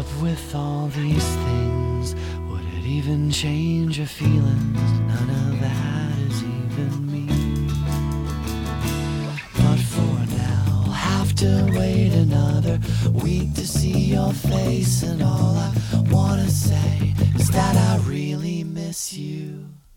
with all these things? Would it even change your feelings? None of that is even me. But for now, I'll have to wait another week to see your face, and all I wanna say is that I really miss you.